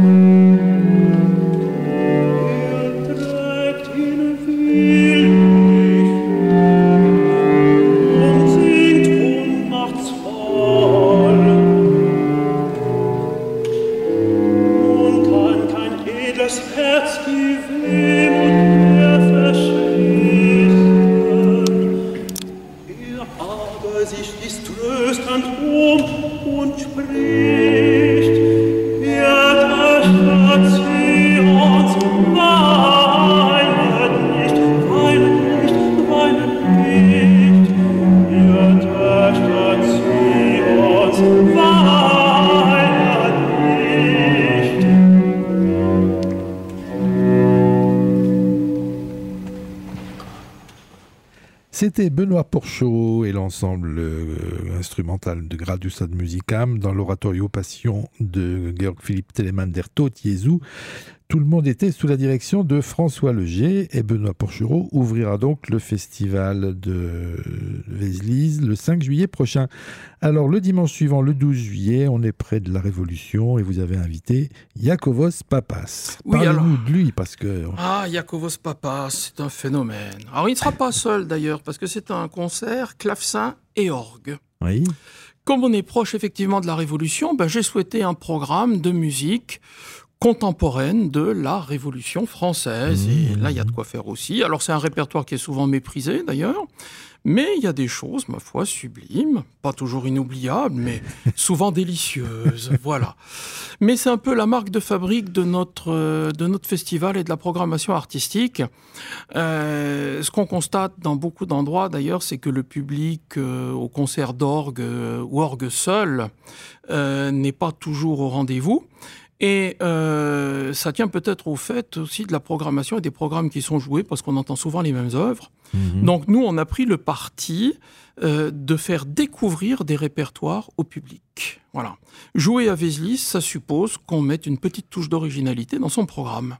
Er trägt ihn willig und singt ohnmachtsvoll. Nun kann kein edles Herz die Wehmut mehr verschließen. Er aber sich ist tröstend um und spricht, er C'était Benoît Porchereau et l'ensemble euh, instrumental de Gradius ad Musicam dans l'oratorio Passion de Georg Philipp Telemann der Tod Jesu. Tout le monde était sous la direction de François Leger et Benoît Porchereau ouvrira donc le festival de Vézelise le cinq juillet prochain. Alors le dimanche suivant, le douze juillet, on est près de la Révolution et vous avez invité Iákovos Pappas. Oui, Parlez-nous alors... de lui parce que... Ah, Iákovos Pappas, c'est un phénomène. Alors il ne sera pas seul d'ailleurs parce que c'est un concert clavecin et orgue. Oui. Comme on est proche effectivement de la Révolution, ben, j'ai souhaité un programme de musique contemporaine de la Révolution française. Mmh. Et là, il y a de quoi faire aussi. Alors, c'est un répertoire qui est souvent méprisé, d'ailleurs. Mais il y a des choses, ma foi, sublimes. Pas toujours inoubliables, mais souvent délicieuses. Voilà. Mais c'est un peu la marque de fabrique de notre, de notre festival et de la programmation artistique. Euh, ce qu'on constate dans beaucoup d'endroits, d'ailleurs, c'est que le public euh, au concert d'orgue euh, ou orgue seul euh, n'est pas toujours au rendez-vous. Et euh, ça tient peut-être au fait aussi de la programmation et des programmes qui sont joués, parce qu'on entend souvent les mêmes œuvres. Mmh. Donc nous, on a pris le parti euh, de faire découvrir des répertoires au public. Voilà. Jouer à Vézelise, ça suppose qu'on mette une petite touche d'originalité dans son programme.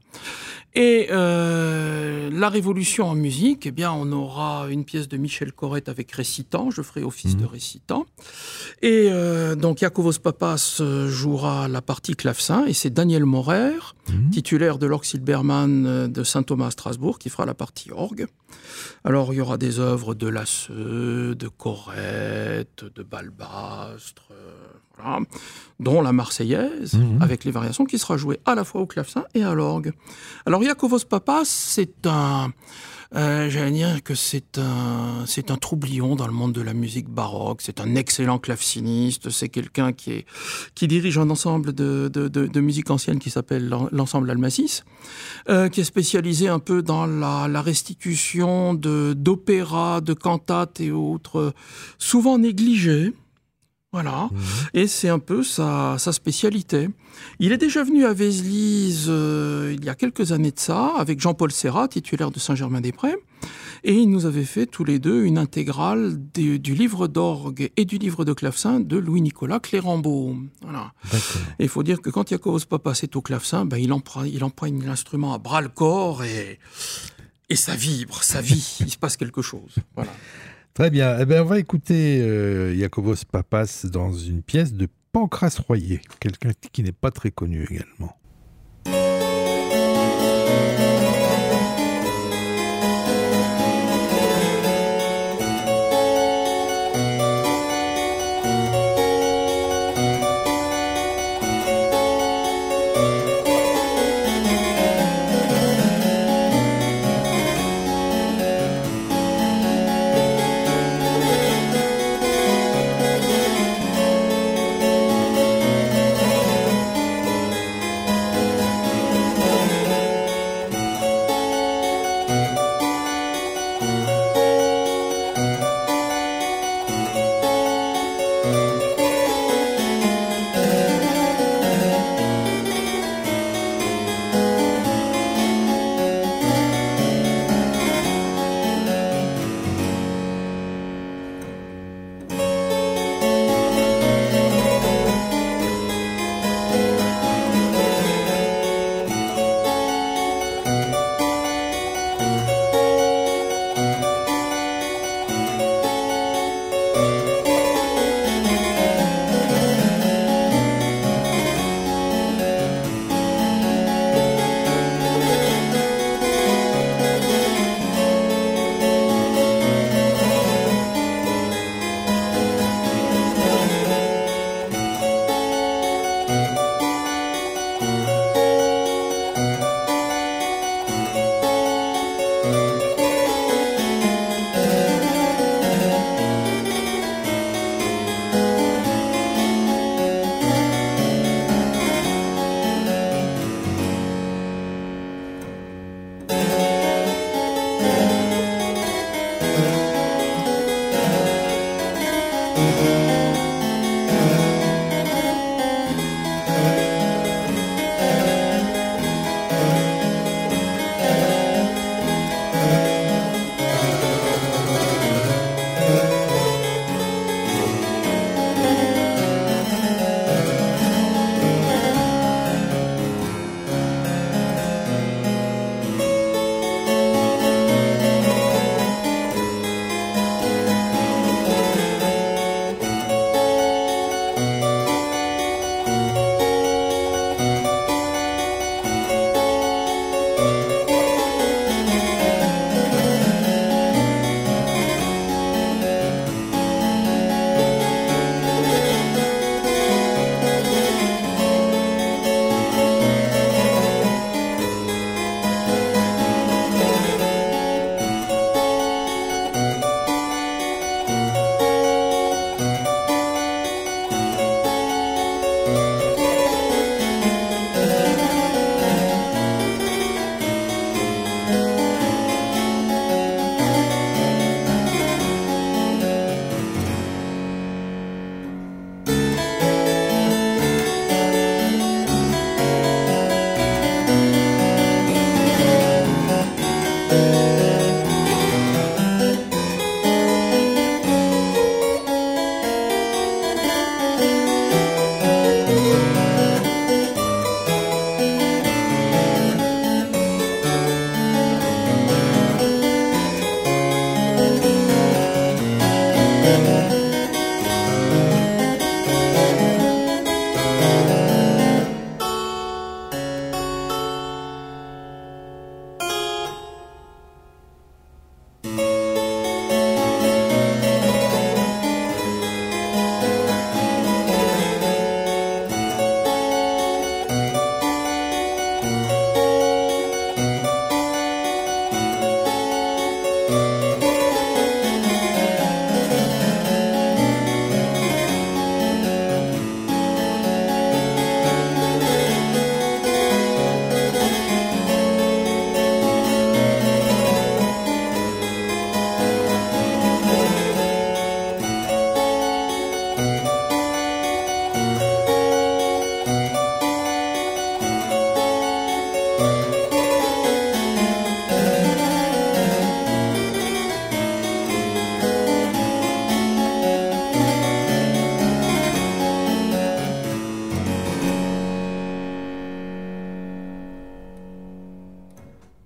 Et euh, la Révolution en musique, eh bien, on aura une pièce de Michel Corrette avec récitant. Je ferai office mmh. de récitant. Et euh, donc, Iákovos Pappas jouera la partie clavecin. Et c'est Daniel Maurer, mmh. titulaire de l'Orgue Silbermann de Saint-Thomas à Strasbourg, qui fera la partie orgue. Alors, il y aura des œuvres de Laseux, de Corrette, de Balbastre, euh, voilà, dont la Marseillaise, mmh. avec les variations, qui sera jouée à la fois au clavecin et à l'orgue. Alors, Iákovos Pappas, c'est un... Euh, j'allais dire que c'est un, c'est un troublion dans le monde de la musique baroque. C'est un excellent claveciniste. C'est quelqu'un qui, est, qui dirige un ensemble de, de, de, de musique ancienne qui s'appelle l'ensemble Almacis, euh, qui est spécialisé un peu dans la, la restitution de, d'opéras, de cantates et autres, souvent négligés. Voilà, mmh. et c'est un peu sa, sa spécialité. Il est déjà venu à Vézelise euh, il y a quelques années de ça, avec Jean-Paul Serrat, titulaire de Saint-Germain-des-Prés, et il nous avait fait tous les deux une intégrale des, du livre d'orgue et du livre de clavecin de Louis-Nicolas Clérambault. Voilà. Et il faut dire que quand Iákovos Pappas est au clavecin, ben, il emprunte, il emprunte l'instrument à bras-le-corps et, et ça vibre, ça vit, il se passe quelque chose. Voilà. Très bien. Eh bien, on va écouter euh, Iákovos Pappas dans une pièce de Pancrace Royer, quelqu'un qui n'est pas très connu également. Thank you.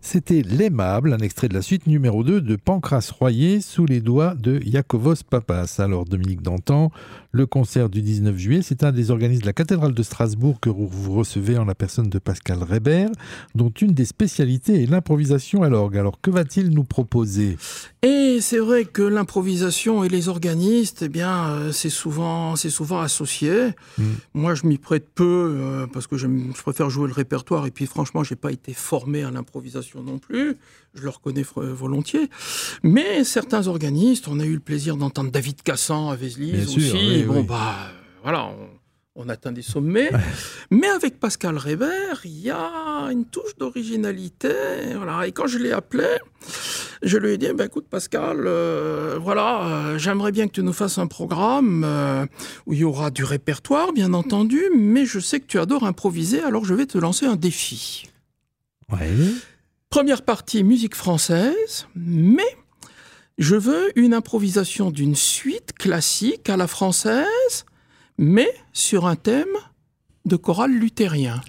C'était L'Aimable, un extrait de la suite numéro deux de Pancrace Royer sous les doigts de Iacovos Papas. Alors Dominique Dantan, le concert du dix-neuf juillet, c'est un des organismes de la cathédrale de Strasbourg que vous recevez en la personne de Pascal Reber, dont une des spécialités est l'improvisation à l'orgue. Alors que va-t-il nous proposer ? Et c'est vrai que l'improvisation et les organistes, eh bien, euh, c'est souvent, c'est souvent associé. Mmh. Moi, je m'y prête peu euh, parce que je préfère jouer le répertoire. Et puis, franchement, j'ai pas été formé à l'improvisation non plus. Je le reconnais volontiers. Mais certains organistes, on a eu le plaisir d'entendre David Cassan à Vézelise aussi. Sûr, oui, bon, oui. bah, voilà. On... On atteint des sommets, mais avec Pascal Reber, il y a une touche d'originalité. Voilà. Et quand je l'ai appelé, je lui ai dit, bah, écoute Pascal, euh, voilà, euh, j'aimerais bien que tu nous fasses un programme euh, où il y aura du répertoire, bien entendu, mais je sais que tu adores improviser, alors je vais te lancer un défi. Ouais. Première partie, musique française, mais je veux une improvisation d'une suite classique à la française, mais sur un thème de chorale luthérien.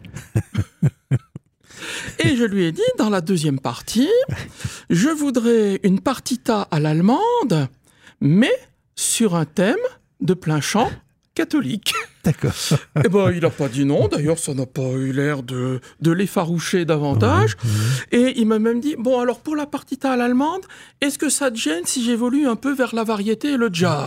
Et je lui ai dit, dans la deuxième partie, je voudrais une partita à l'allemande, mais sur un thème de plein chant catholique. D'accord. Eh ben, il n'a pas dit non. D'ailleurs, ça n'a pas eu l'air de, de l'effaroucher davantage. Ouais, ouais. Et il m'a même dit, bon, alors pour la partita à l'allemande, est-ce que ça te gêne si j'évolue un peu vers la variété et le jazz ?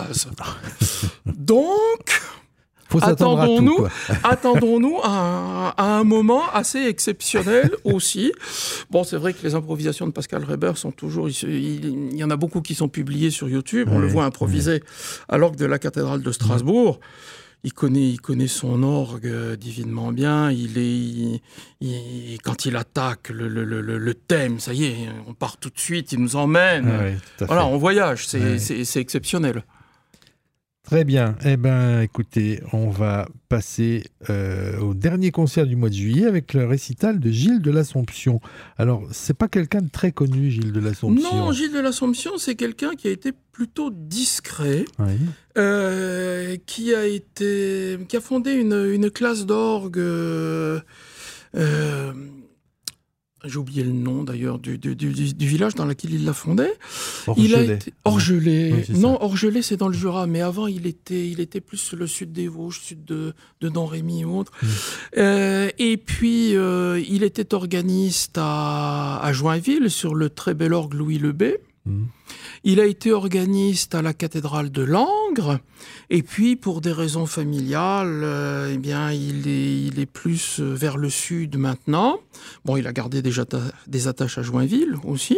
Donc... Attendons-nous, tout, attendons-nous à, à un moment assez exceptionnel aussi. Bon, c'est vrai que les improvisations de Pascal Reber sont toujours... Il, il, il y en a beaucoup qui sont publiées sur YouTube. On oui, le voit improviser oui. à l'orgue de la cathédrale de Strasbourg. Il connaît, il connaît son orgue divinement bien. Il est, il, il, quand il attaque le, le, le, le thème, ça y est, on part tout de suite, il nous emmène. Oui, voilà, on voyage, c'est, oui. c'est, c'est exceptionnel. Très bien. Eh bien, écoutez, on va passer euh, au dernier concert du mois de juillet avec le récital de Gilles de l'Assomption. Alors, c'est pas quelqu'un de très connu, Gilles de l'Assomption. Non, Gilles de l'Assomption, c'est quelqu'un qui a été plutôt discret, oui. euh, qui a été, qui a fondé une, une classe d'orgue. Euh, euh, J'ai oublié le nom d'ailleurs du, du, du, du village dans lequel il l'a fondé. Orgelais. Il a été... Orgelais. Oui, non, Orgelais, c'est dans le Jura, mais avant, il était, il était plus sur le sud des Vosges, sud de, de Domrémy et autres. Mmh. Euh, et puis, euh, il était organiste à, à Joinville, sur le très bel orgue Louis Lebet. Mmh. Il a été organiste à la cathédrale de Langres, et puis pour des raisons familiales, euh, eh bien, il est, il est plus vers le sud maintenant. Bon, il a gardé déjà ta- des attaches à Joinville aussi.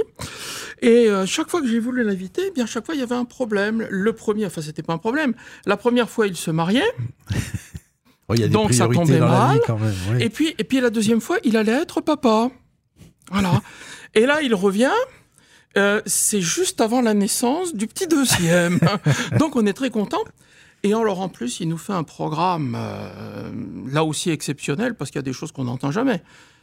Et euh, chaque fois que j'ai voulu l'inviter, eh bien, chaque fois il y avait un problème. Le premier, enfin, c'était pas un problème. La première fois, il se mariait. Oh, il y a des donc ça tombait dans mal. La vie quand même, oui. Et puis, et puis la deuxième fois, il allait être papa. Voilà. Et là, il revient. Euh, c'est juste avant la naissance du petit deuxième. Donc on est très content. Et alors en plus, il nous fait un programme euh, là aussi exceptionnel parce qu'il y a des choses qu'on n'entend jamais.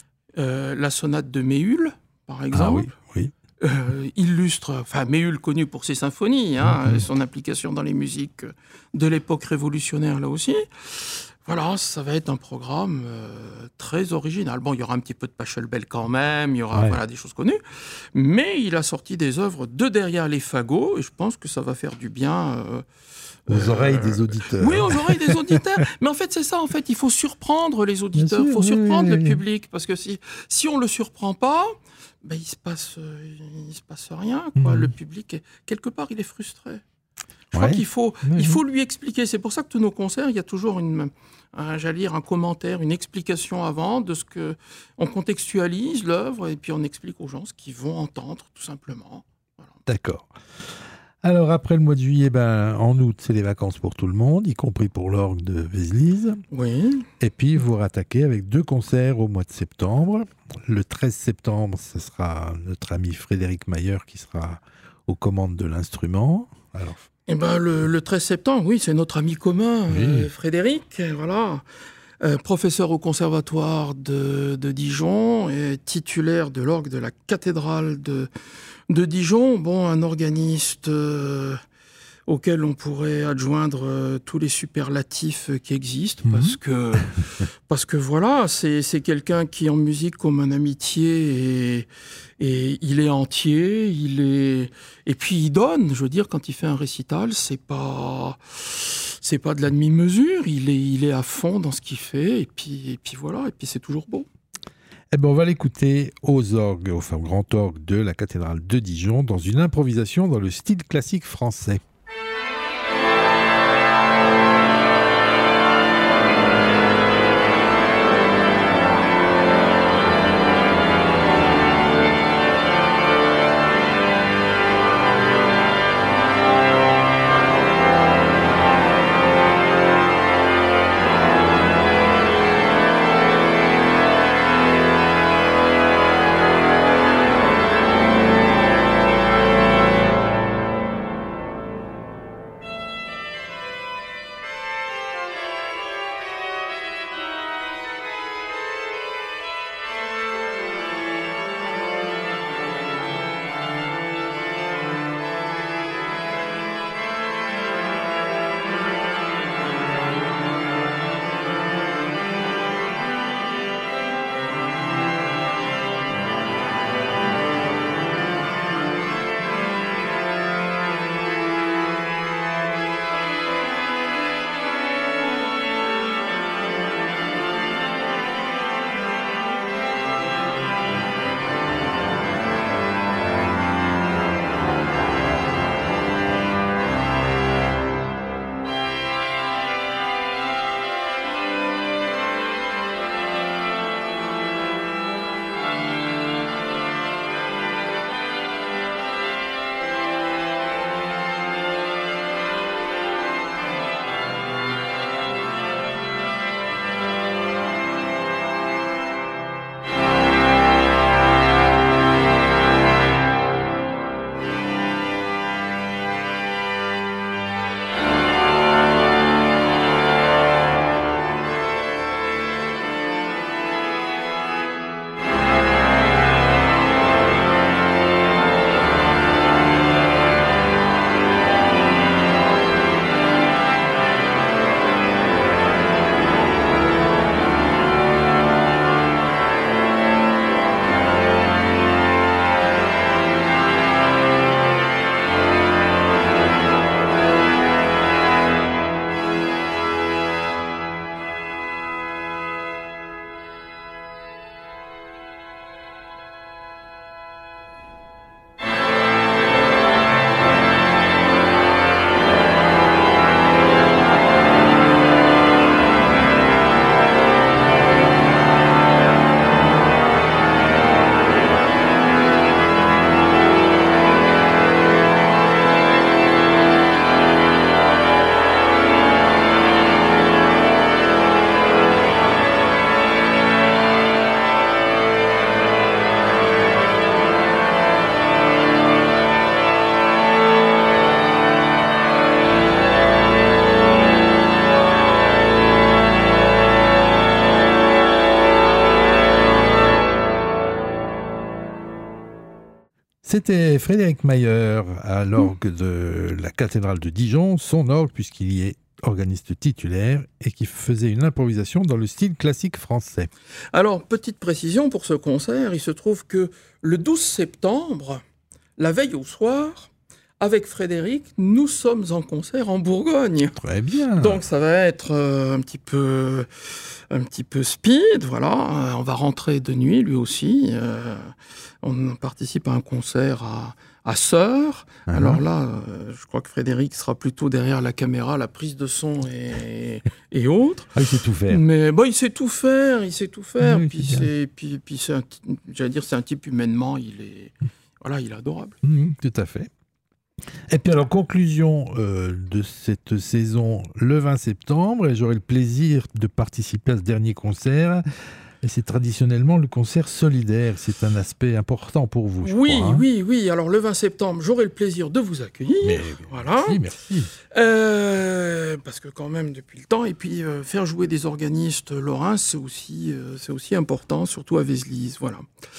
Euh, la sonate de Méhul, par exemple, ah, oui, oui. Euh, illustre, enfin Méhul connu pour ses symphonies, hein, mm-hmm. son application dans les musiques de l'époque révolutionnaire là aussi. Voilà, ça va être un programme euh, très original. Bon, il y aura un petit peu de Pachelbel quand même, il y aura ouais. voilà, des choses connues, mais il a sorti des œuvres de derrière les fagots, et je pense que ça va faire du bien... Euh, aux euh, oreilles des euh, auditeurs. Oui, aux oreilles des auditeurs. Mais en fait, c'est ça, en fait, il faut surprendre les auditeurs, il faut oui, surprendre oui, oui. le public, parce que si, si on ne le surprend pas, ben, il ne se passe, il se passe rien. Quoi. Mmh. Le public, est, quelque part, il est frustré. Je crois ouais. qu'il faut, mmh. il faut lui expliquer. C'est pour ça que tous nos concerts, il y a toujours une, un, j'allais dire, un commentaire, une explication avant de ce que on contextualise l'œuvre et puis on explique aux gens ce qu'ils vont entendre, tout simplement. Voilà. D'accord. Alors après le mois de juillet, ben, en août, c'est les vacances pour tout le monde, y compris pour l'orgue de Vézelise. Oui. Et puis vous rattaquez avec deux concerts au mois de septembre. Le treize septembre, ce sera notre ami Frédéric Mayer qui sera aux commandes de l'instrument. Alors. Eh ben, le, le treize septembre, oui, c'est notre ami commun, oui. euh, Frédéric, voilà, euh, professeur au conservatoire de, de Dijon et titulaire de l'orgue de la cathédrale de, de Dijon. Bon, un organiste, euh, auquel on pourrait adjoindre euh, tous les superlatifs euh, qui existent, Mhm. parce que, parce que voilà, c'est, c'est quelqu'un qui en musique comme en amitié, et, et il est entier, il est, et puis il donne, je veux dire, quand il fait un récital, c'est pas, c'est pas de la demi-mesure, il est, il est à fond dans ce qu'il fait, et puis, et puis voilà, et puis c'est toujours beau. Eh ben, on va l'écouter aux orgues, enfin au grand orgue de la cathédrale de Dijon, dans une improvisation dans le style classique français. C'était Frédéric Mayer à l'orgue de la cathédrale de Dijon, son orgue puisqu'il y est organiste titulaire et qui faisait une improvisation dans le style classique français. Alors, petite précision pour ce concert, il se trouve que le douze septembre, la veille au soir, avec Frédéric, nous sommes en concert en Bourgogne. Très bien. Donc ça va être euh, un petit peu, un petit peu speed, voilà. Euh, on va rentrer de nuit, lui aussi. Euh, on participe à un concert à, à Sœurs. Uh-huh. Alors là, euh, je crois que Frédéric sera plutôt derrière la caméra, la prise de son et, et autres. Ah, il sait tout faire. Mais bon, il sait tout faire, il sait tout faire. Oui, puis c'est c'est, puis, puis c'est un, j'allais dire, c'est un type humainement, il est, voilà, il est adorable. Mmh, tout à fait. Et puis alors, conclusion euh, de cette saison le vingt septembre, et j'aurai le plaisir de participer à ce dernier concert Et c'est traditionnellement le concert solidaire. C'est un aspect important pour vous, je oui, crois. Hein. Oui, oui. Alors, le vingt septembre, j'aurai le plaisir de vous accueillir. Mais, voilà. Merci, merci. Euh, parce que quand même, depuis le temps, et puis euh, faire jouer des organistes lorrains, c'est aussi, euh, c'est aussi important, surtout à Vézelise. Voilà.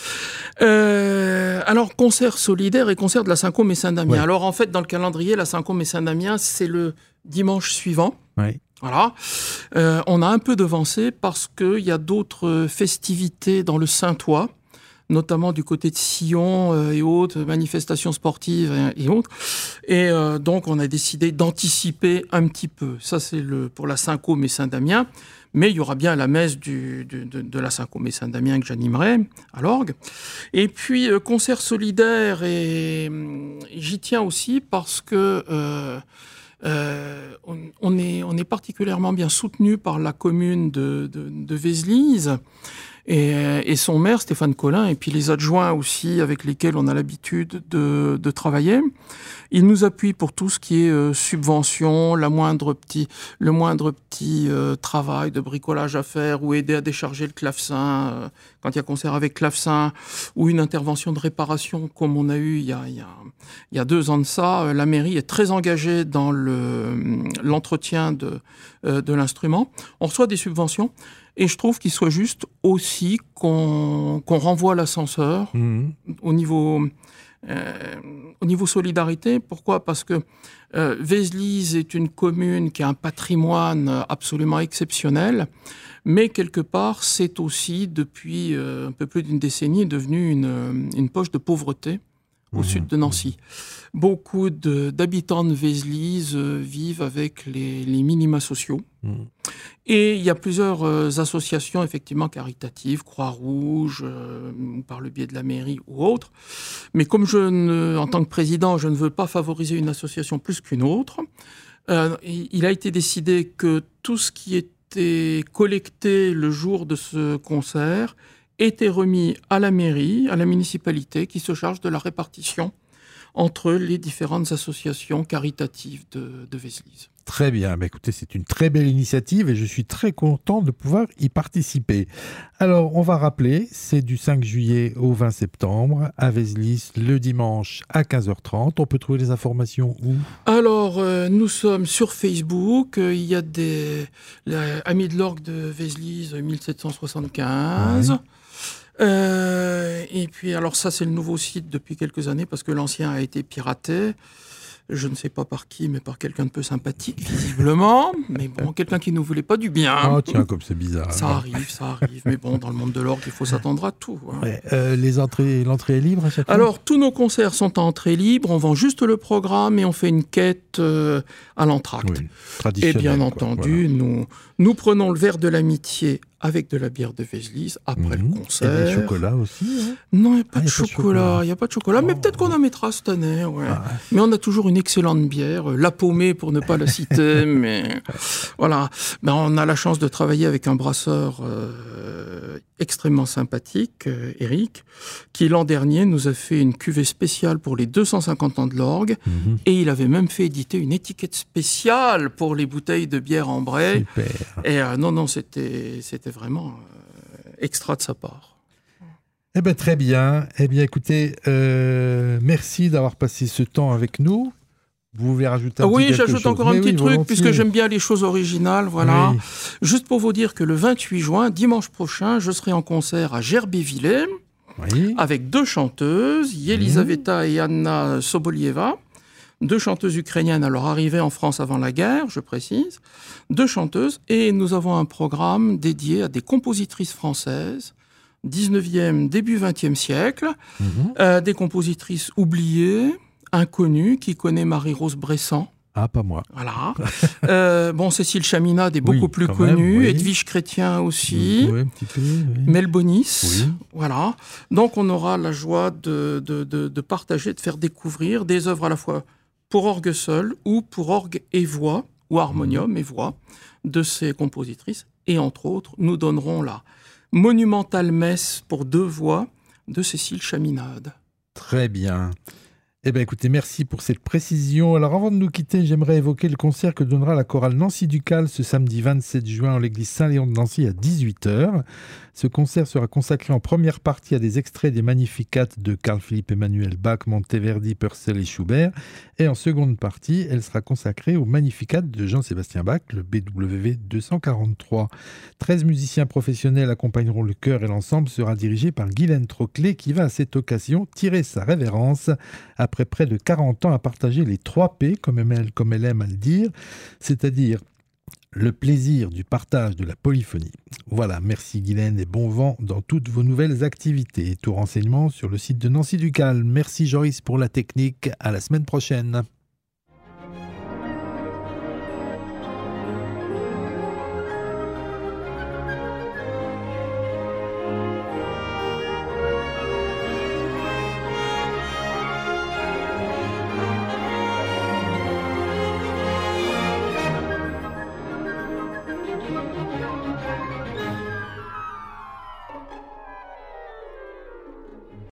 Euh, alors, concert solidaire et concert de la Saint-Côme et Saint-Damien. Ouais. Alors, en fait, dans le calendrier, la Saint-Côme et Saint-Damien, c'est le dimanche suivant. Oui. Voilà. Euh, on a un peu devancé parce qu'il y a d'autres festivités dans le Saintois, notamment du côté de Sillon euh, et autres, manifestations sportives et, et autres. Et euh, donc, on a décidé d'anticiper un petit peu. Ça, c'est le, pour la Saint-Côme et Saint-Damien. Mais il y aura bien la messe du, du, de, de la Saint-Côme et Saint-Damien que j'animerai à l'orgue. Et puis, euh, concert solidaire, et, et j'y tiens aussi parce que... Euh, Euh, on, on, est, on est particulièrement bien soutenu par la commune de, de, de Vézelise et, et son maire Stéphane Collin, et puis les adjoints aussi avec lesquels on a l'habitude de, de travailler. Ils nous appuient pour tout ce qui est euh, subvention, la moindre petit, le moindre petit euh, travail de bricolage à faire ou aider à décharger le clavecin euh, quand il y a concert avec clavecin, ou une intervention de réparation comme on a eu il y a, il y a, il y a deux ans de ça. Euh, la mairie est très engagée dans le, l'entretien de, euh, de l'instrument. On reçoit des subventions. Et je trouve qu'il soit juste aussi qu'on, qu'on renvoie l'ascenseur mmh. au niveau, euh, au niveau solidarité. Pourquoi ? Parce que euh, Vézelise est une commune qui a un patrimoine absolument exceptionnel, mais quelque part, c'est aussi, depuis euh, un peu plus d'une décennie, devenu une, une poche de pauvreté au mmh. sud de Nancy. Beaucoup de, d'habitants de Vézelise euh, vivent avec les, les minima sociaux. Mmh. Et il y a plusieurs euh, associations, effectivement, caritatives, Croix-Rouge, euh, par le biais de la mairie ou autres. Mais comme je ne, en tant que président, je ne veux pas favoriser une association plus qu'une autre, euh, il a été décidé que tout ce qui était collecté le jour de ce concert était remis à la mairie, à la municipalité, qui se charge de la répartition entre les différentes associations caritatives de, de Vézelise. Très bien. Bah, écoutez, c'est une très belle initiative et je suis très content de pouvoir y participer. Alors, on va rappeler, c'est du cinq juillet au vingt septembre à Vézelise, le dimanche à quinze heures trente. On peut trouver les informations où ? Alors, euh, nous sommes sur Facebook. Euh, il y a des les Amis de l'Orgue de Vézelise mille sept cent soixante-quinze. Ouais. Euh, et puis, alors ça, c'est le nouveau site depuis quelques années parce que l'ancien a été piraté. Je ne sais pas par qui, mais par quelqu'un de peu sympathique, visiblement. Mais bon, quelqu'un qui ne nous voulait pas du bien. Ah, oh, tiens, comme c'est bizarre. Ça arrive, ça arrive. Mais bon, dans le monde de l'orgue, il faut s'attendre à tout. Hein. Ouais, euh, les entrées, l'entrée est libre à chaque fois ? Alors, tous nos concerts sont en entrée libre. On vend juste le programme et on fait une quête euh, à l'entracte. Oui, et bien entendu, voilà. nous, nous prenons le verre de l'amitié avec de la bière de Vézelise après mmh. le concert. Et des chocolats aussi hein ? Non, il n'y a pas ah, de chocolat. Il n'y a pas de chocolat, oh. mais peut-être qu'on en mettra cette année. Ouais. Ah. Mais on a toujours une excellente bière, la paumée pour ne pas la citer. mais voilà, ben, on a la chance de travailler avec un brasseur euh, extrêmement sympathique, euh, Eric, qui l'an dernier nous a fait une cuvée spéciale pour les deux cent cinquante ans de l'orgue. Mmh. Et il avait même fait éditer une étiquette spéciale pour les bouteilles de bière ambrée. Super. Et euh, non, non, c'était, c'était vraiment euh, extra de sa part. Eh bien, très bien. Eh bien, écoutez, euh, merci d'avoir passé ce temps avec nous. Vous voulez rajouter un ah, petit Oui, quelque j'ajoute chose. encore un Mais petit oui, truc, volontiers. puisque j'aime bien les choses originales. Voilà. Oui. Juste pour vous dire que le vingt-huit juin, dimanche prochain, je serai en concert à Gerbévillers oui. avec deux chanteuses, Yelisaveta mmh. et Anna Sobolieva. Deux chanteuses ukrainiennes, alors arrivées en France avant la guerre, je précise. Deux chanteuses. Et nous avons un programme dédié à des compositrices françaises, dix-neuvième, début vingtième siècle. Mmh. Euh, des compositrices oubliées, inconnues. Qui connaît Marie-Rose Bressan ? Ah, pas moi. Voilà. euh, bon, Cécile Chaminade est beaucoup oui, plus connue. Oui. Edwige Chrétien aussi. Oui, un petit peu. Oui. Mel Bonis. Oui. Voilà. Donc, on aura la joie de, de, de, de partager, de faire découvrir des œuvres à la fois pour orgue seul ou pour orgue et voix, ou harmonium mmh. et voix, de ces compositrices. Et entre autres, nous donnerons la monumentale messe pour deux voix de Cécile Chaminade. Très bien. Eh bien écoutez, merci pour cette précision. Alors avant de nous quitter, j'aimerais évoquer le concert que donnera la chorale Nancy Ducal ce samedi vingt-sept juin en l'église Saint-Léon de Nancy à dix-huit heures. Ce concert sera consacré en première partie à des extraits des Magnificats de Carl Philipp Emanuel Bach, Monteverdi, Purcell et Schubert. Et en seconde partie, elle sera consacrée au Magnificat de Jean-Sébastien Bach, le B W V deux cent quarante-trois. treize musiciens professionnels accompagneront le chœur et l'ensemble sera dirigé par Guylaine Troclet qui va à cette occasion tirer sa révérence après près de quarante ans à partager les trois P, comme elle, comme elle aime à le dire, c'est-à-dire le plaisir du partage de la polyphonie. Voilà, merci Guylaine et bon vent dans toutes vos nouvelles activités. Et tout renseignement sur le site de Nancy Ducal. Merci Joris pour la technique, à la semaine prochaine.